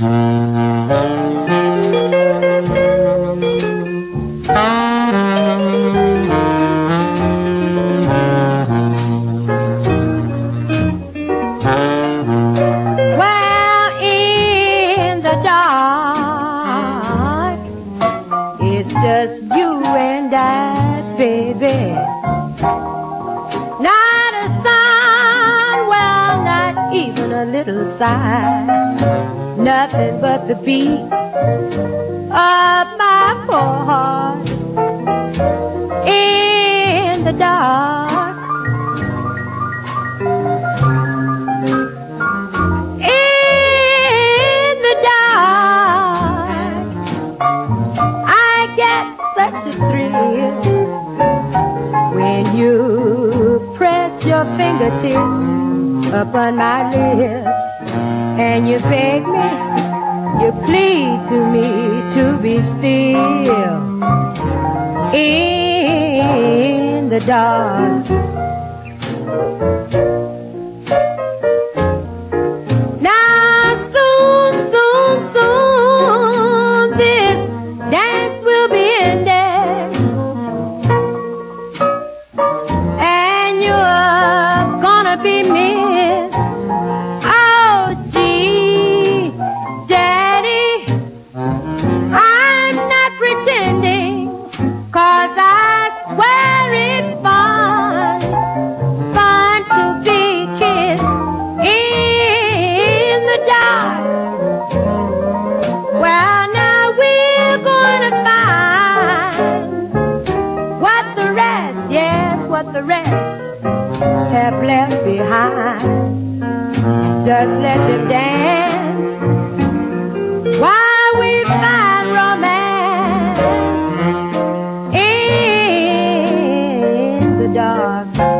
Well, in the dark, it's just you and I, baby. Not a sound, well, not even a little sigh. Nothing but the beat of my poor heart. In the dark, in the dark, I get such a thrill when you press your fingertips upon my lips and you beg me, you plead to me to be still. In the dark, now soon, soon, soon this dance will be ended, and you're gonna be missed. Oh gee, Daddy, I'm not pretending, 'cause I swear it's fun, fun to be kissed in the dark. Well, now we're gonna find what the rest, yes, what the rest have left behind. Just let them dance while we find romance in the dark.